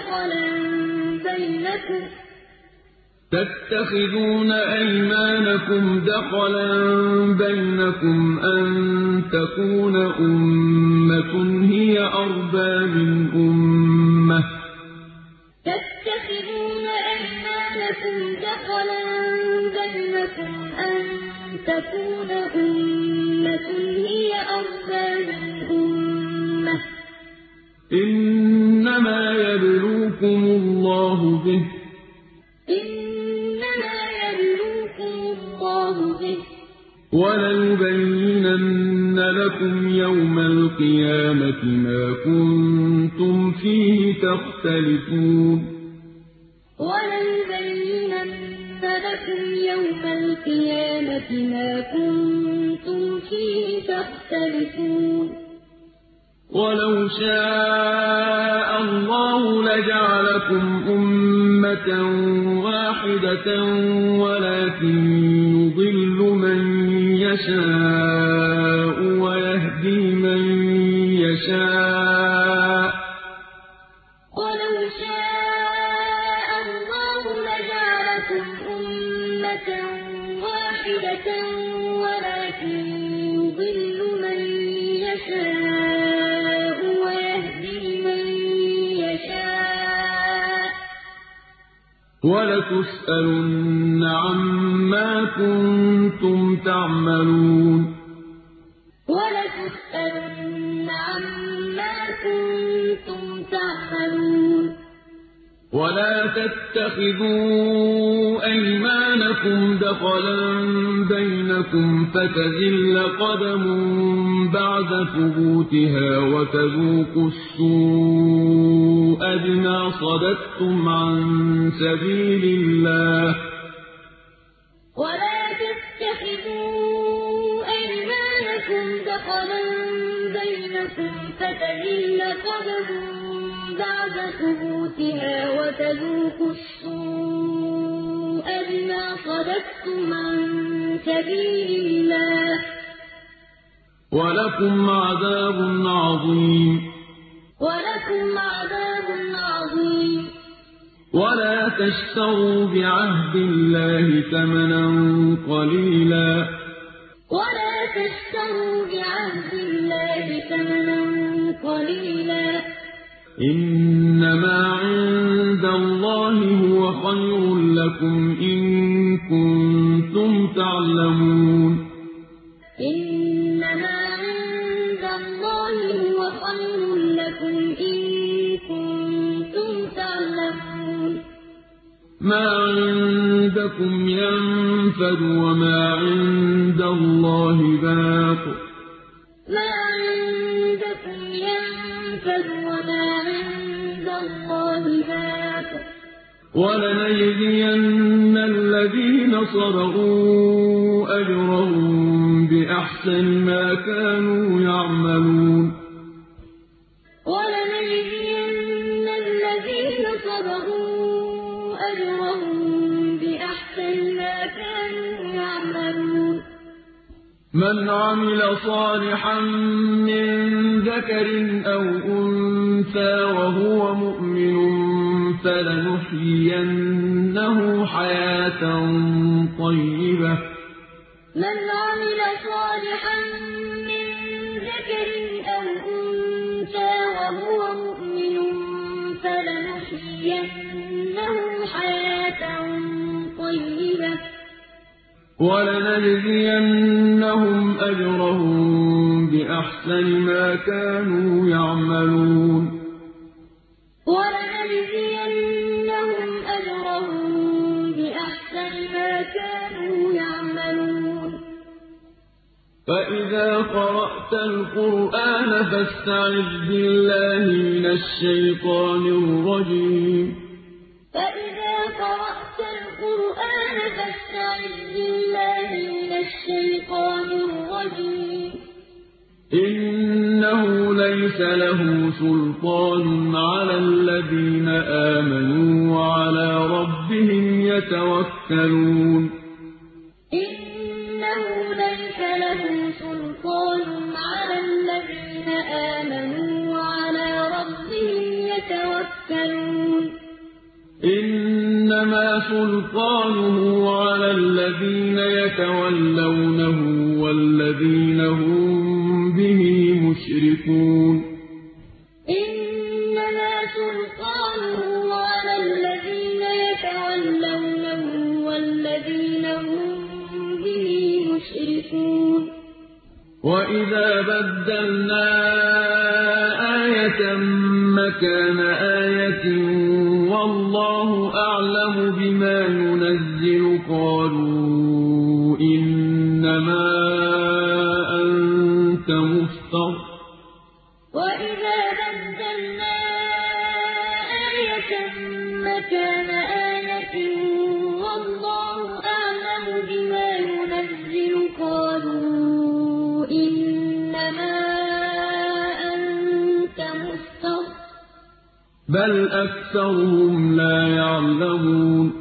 دخلا بينكم أن تكون أمة هي أربى من أمة إنما يبلوكم الله به وليبينن لكم يوم القيامة ما كنتم فيه تختلفون ولو شاء الله لجعلكم أمة واحدة ولكن يضل من يشاء ويهدي من يشاء ولتسألن عما كنتم تعملون ولا تتخذوا أيمانكم دخلا بينكم فتزل قدم بعد ثبوتها وتذوقوا السوء بما صددتم عن سبيل الله ولا تتخذوا أيمانكم دخلا بينكم فتزل قدم بعد ثبوتها وتذوقوا السوء بما صددتم عن سبيل الله ولكم عذاب عظيم ولا تشتروا بعهد الله ثمنا قليلا إنما عند الله هو خير لكم إن كنتم تعلمون ما عندكم ينفد وما عند الله باق ولنجزين الذين صبروا أجرهم بأحسن ما كانوا يعملون من عمل صالحا من ذكر أو أنثى وهو مؤمن فلنحيينه حياة طيبة ولنجزينهم أجرهم بأحسن ما كانوا يعملون فإذا قرأت القرآن فاستعذ بالله من الشيطان الرجيم فإذا قرأت القرآن فاستعذ بالله من الشيطان الرجيم إنه ليس له سلطان على الذين آمنوا وعلى ربهم يتوكلون إنه ليس له سلطان على الذين آمنوا وعلى ربهم يتوكلون إنما سلطانه على الذين يتولونه والذين هم به مشركون إنما سلطانه على الذين يتولونه والذين هم به مشركون وإذا بدلنا آية مكان آية والله أعلم بما ينزل قالوا إنما أنت مفتر وإذا بدلنا آية مكان آية والله أعلم بما ينزل قالوا إنما أنت مفتر بل أكثرهم لا يعلمون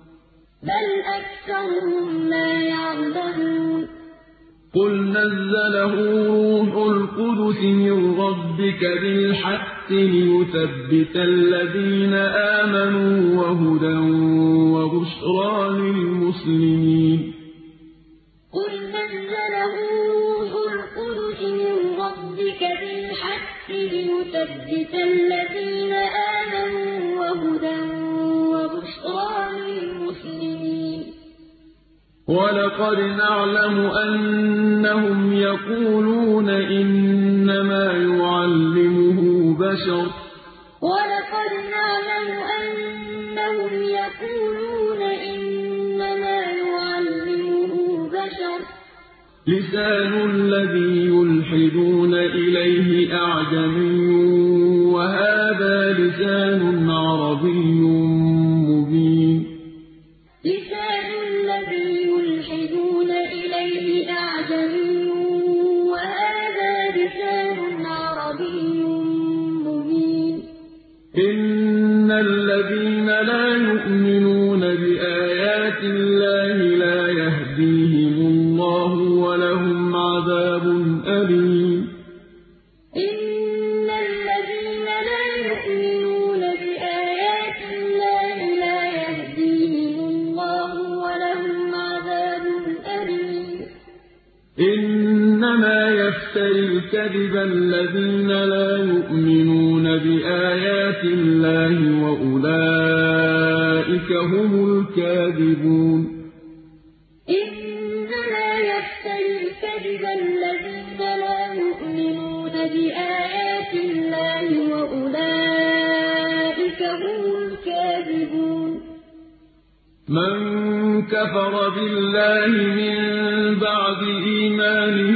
قل نزله روح القدس من ربك بالحق ليثبت الذين آمنوا وهدى وبشرى للمسلمين قل نزله روح القدس من ربك بالحق ليثبت الذين آمنوا وهدى وبشرى للمسلمين ولقد نعلم أنهم يقولون إنما يعلمه بشر ولقد نعلم أنهم يقولون إنما يعلمه بشر لسان الذي يلحدون إليه أعجمي وهذا لسان عربي مبين لسان الذي يلحدون إليه أعجمي وهذا لسان عربي مبين إن الذين لا يؤمنون بآيات الله لا يهديهم الله ولهم عذاب أليم إن الذين لا يؤمنون بآيات الله لا يهديهم الله ولهم عذاب أليم إنما يفتري الكذب الذين لا يؤمنون بآيات الله وأولئك هم الكاذبون إنما يفتري الكذب الذين لا يؤمنون بآيات الله وأولئك هم الكاذبون من كفر بالله من بعد إيمانه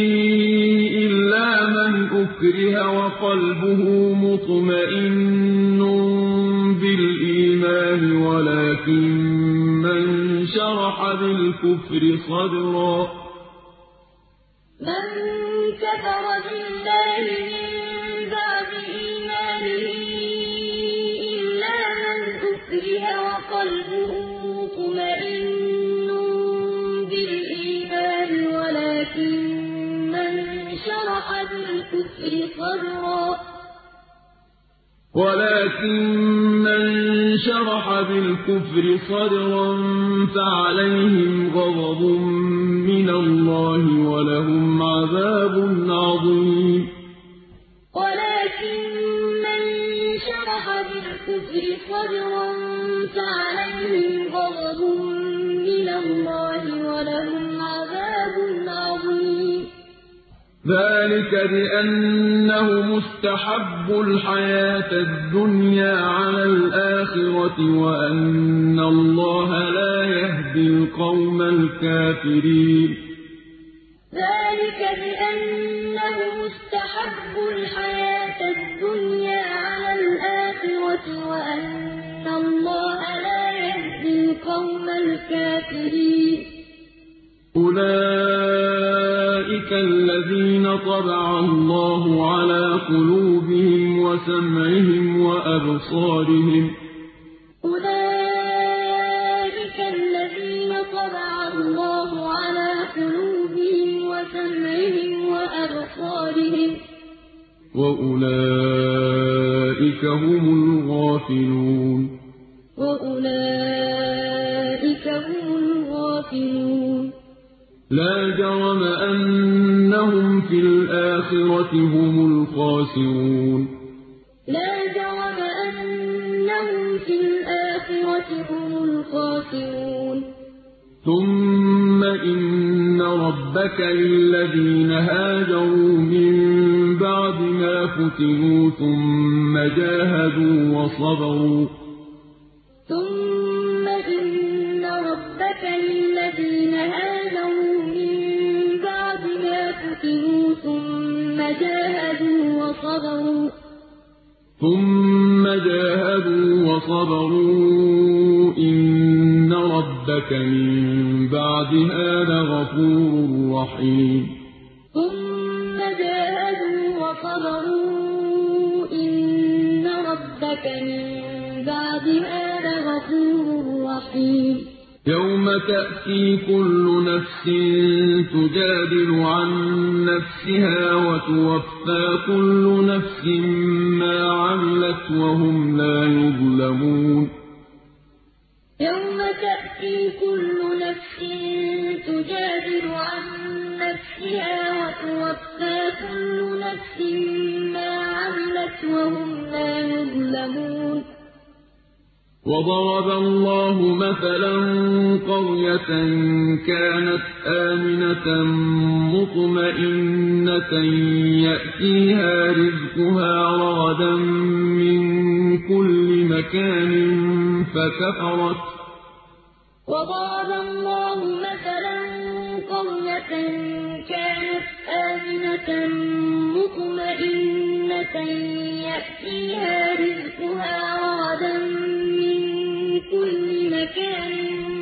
إلا من أكره وقلبه مطمئن بالإيمان ولكن من شرح بالكفر صدرا من كفر بالله من بعد إيمانه إلا من أكره وقلبه مطمئن بالإيمان ولكن من شرح بالكفر صدرا فعليهم غضب من الله ولهم عذاب عظيم ولكن من شرح بالكفر صدرا فعليهم غضب من الله ولهم عذاب عظيم ذلك بأنه مستحب الحياة الدنيا على الآخرة وأن الله لا يهدي القوم الكافرين ذلك بأنهم استحبوا الحياة الدنيا على الآخرة وأن الله لا يهدي القوم الكافرين أولئك الذين طبع الله على قلوبهم وسمعهم وأبصارهم أولئك الذين طبع الله على قلوبهم وسمعهم وأبصارهم وأولئك هم الغافلون وأولئك هم الغافلون لا جرم أنهم في الآخرة هم الخاسرون لا جرم أنهم في الآخرة هم الخاسرون ثم إن ربك للذين هاجروا من بعد ما فتنوا ثم جاهدوا وصبروا ثم إن ربك للذين هاجروا من بعد ما فتنوا ثم جاهدوا وصبروا إن ربك من بعدها لغفور رحيم ثم جاهدوا وصبروا إن ربك من بعدها لغفور رحيم يوم تأتي كل نفس تجادل عن نفسها وتوفى كل نفس ما عملت وهم لا يظلمون يوم تأتي كل نفس تجادل عن نفسها وتوفى كل نفس ما عملت وهم لا يظلمون وضرب الله مثلا قرية كانت آمنة مطمئنة يأتيها رزقها رغدا من كل مكان وضرب الله مثلا قرية كانت آمنة مطمئنة يأتيها رزقها رغدا من كل مكان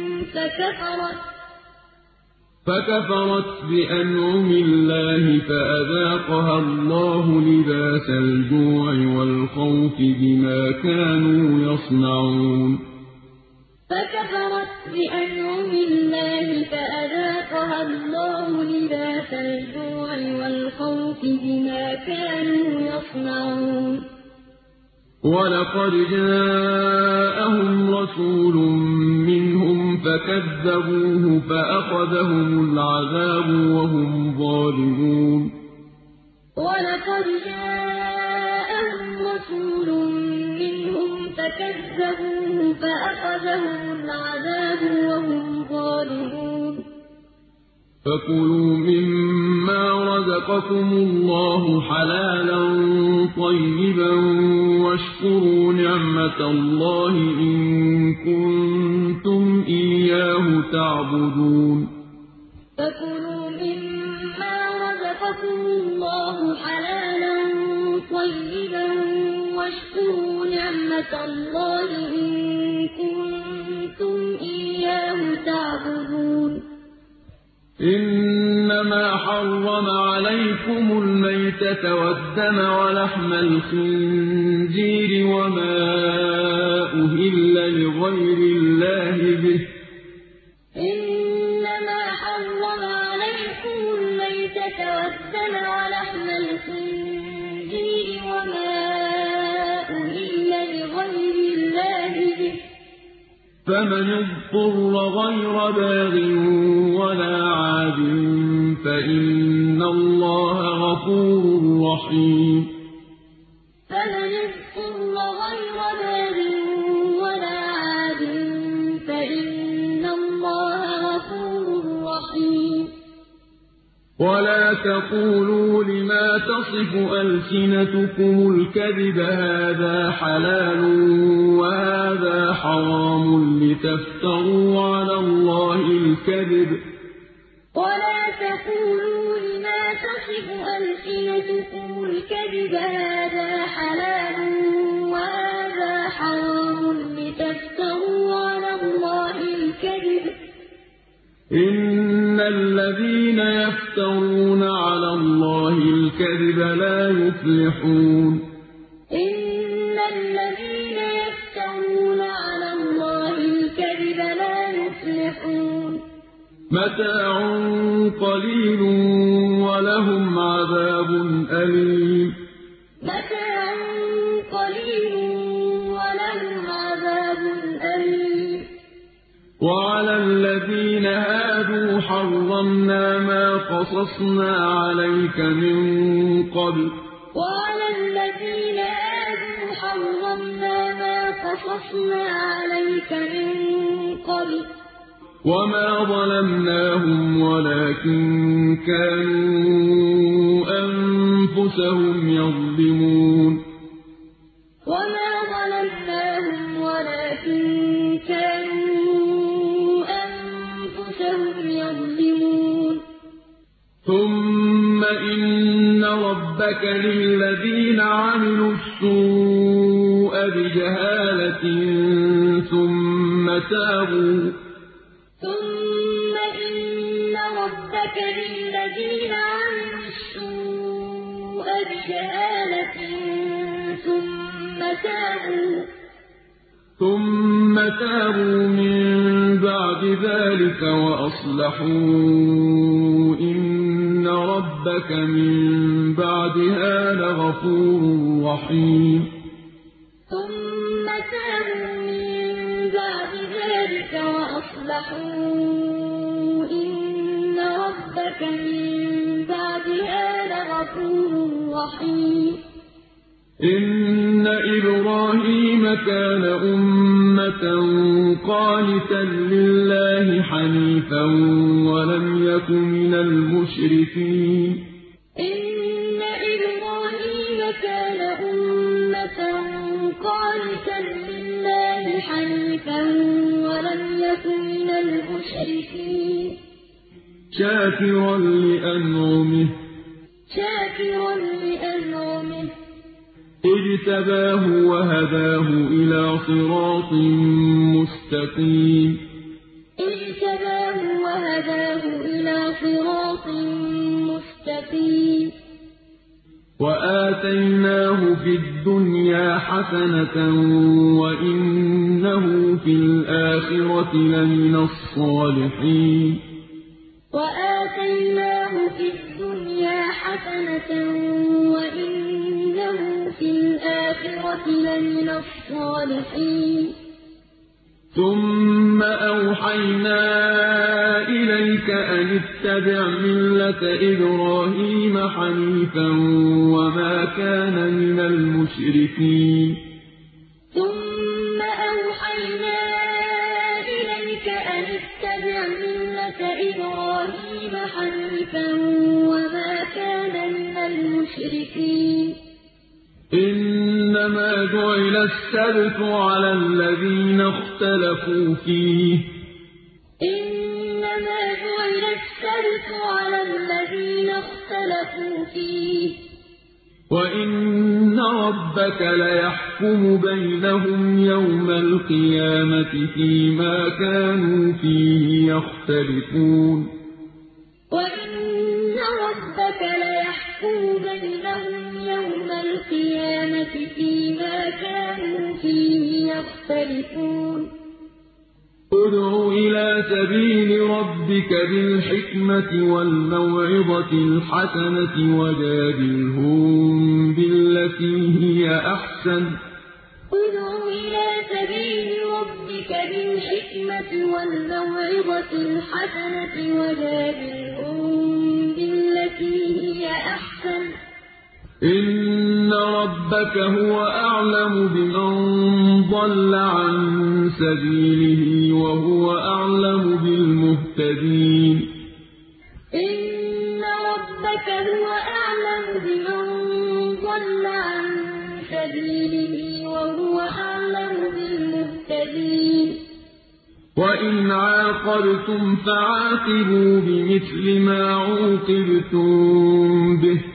فكفرت بأنعم الله فأذاقها الله لباس الجوع والخوف بما كانوا يصنعون فكفرت بأنعم الله فأذاقها الله لباس الجوع والخوف بما كانوا يصنعون ولقد جاءهم رسول منهم فكذبوه فأخذهم العذاب وهم ظالمون ولقد جاءهم رسول منهم فكذبوه فأخذهم العذاب وهم ظالمون فكلوا مما رزقكم الله حلالا طيبا واشكروا نعمة الله إن كنتم إياه تعبدون فكلوا مما رزقكم الله حلالا طيبا واشكروا نعمة الله إن كنتم إياه تعبدون إنما حرم عليكم الميتة والدم ولحم الخنزير وما أهل لغير الله به إنما حرم عليكم الميتة والدم ولحم الخنزير وما أهل لغير الله به فمن اضطر غير باغ ولا عاد فإن الله غفور رحيم فمن اضطر غير باغ ولا عاد فإن الله غفور رحيم ولا تقولوا لما تصف ألسنتكم الكذب هذا حلال وهذا حرام لتفتروا على الله الكذب ولا تقولوا لما تصف ألسنتكم الكذب هذا حلال وهذا حرام لتفتروا على الله الكذب إن الذين يفترون على الله الكذب لا يفلحون إن الذين يفترون على الله الكذب لا يفلحون متاع قليل ولهم عذاب أليم متاع قليل ولهم عذاب أليم وعلى الذين هادوا حرمنا ما قصصنا عليك من قبل وعلى الذين هادوا حرمنا ما قصصنا عليك من قبل وما ظلمناهم ولكن كانوا أنفسهم يظلمون وما ظلمناهم ولكن كانوا أنفسهم يظلمون ثم إن ربك للذين عملوا السوء بجهالة ثم تابوا للذين عملوا السوء بجهالة ثم تابوا من بعد ذلك وأصلحوا إن ربك من بعدها لغفور رحيم ثم تابوا من بعد ذلك وأصلحوا ربك من بعدها لغفور رحيم إن إبراهيم كان أمة قانتا لله حنيفا ولم يك من المشركين إن إبراهيم كان أمة قانتا لله حنيفا ولم يك من المشركين شاكرا لأنعمه اجتباه وهداه إلى صراط مستقيم وآتيناه في الدنيا حسنة وإنه في الآخرة لمن الصالحين وآتيناه في الدنيا حسنة وإنه في الآخرة لمن الصالحين ثم أوحينا إليك أن اتبع ملة إبراهيم حنيفا وما كان من المشركين ثم أوحينا إليك أن اتبع ملة إبراهيم حنيفا وما كان من المشركين إنما جعل السبت على الذين اختلفوا فيه وإن ربك ليحكم بينهم يوم القيامة فيما كانوا فيه يختلفون وإن ربك ليحكم بينهم يوم القيامة فيما كانوا فيه يختلفون ادع إلى سبيل ربك بالحكمة والموعظة الحسنة وجادلهم بالتي هي أحسن ادع إلى سبيل ربك بالحكمة والموعظة الحسنة وجادلهم بالتي هي أحسن إن ربك هو أعلم بمن ضل عن سبيله وهو أعلم بالمهتدين إن ربك هو أعلم بمن ضل عن سبيله وهو أعلم بالمهتدين وَإِنْ عَاقَبْتُمْ فَعَاقِبُوا بِمِثْلِ مَا عُوقِبْتُم بِهِ ۖ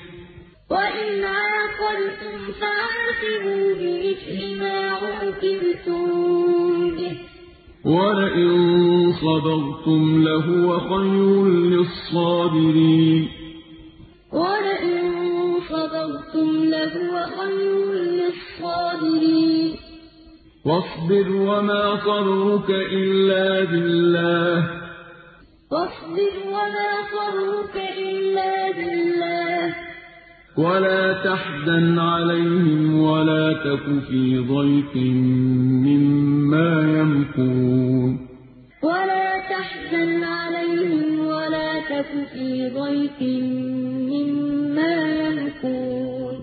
وَلَئِن صَبَرْتُمْ لَهُوَ خَيْرٌ لِّلصَّابِرِينَ وَإِنْ عَاقَبْتُمْ فَعَاقِبُوا بِمِثْلِ مَا عُوقِبْتُم بِهِ ۖ وَلَئِن صَبَرْتُمْ لَهُوَ خَيْرٌ لِّلصَّابِرِينَ وَاصْبِرْ وَمَا صَبْرُكَ إِلَّا بِاللَّهِ ۚ وَلَا تَحْزَنْ عَلَيْهِمْ وَلَا تَكُ فِي ضَيْقٍ مِّمَّا يَمْكُرُونَ وَلَا تَحْزَنْ عَلَيْهِمْ وَلَا تَكُ فِي ضَيْقٍ مِّمَّا يَمْكُرُونَ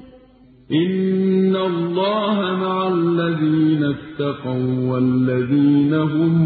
إِنَّ اللَّهَ مَعَ الَّذِينَ اتَّقَوا وَّالَّذِينَ هُم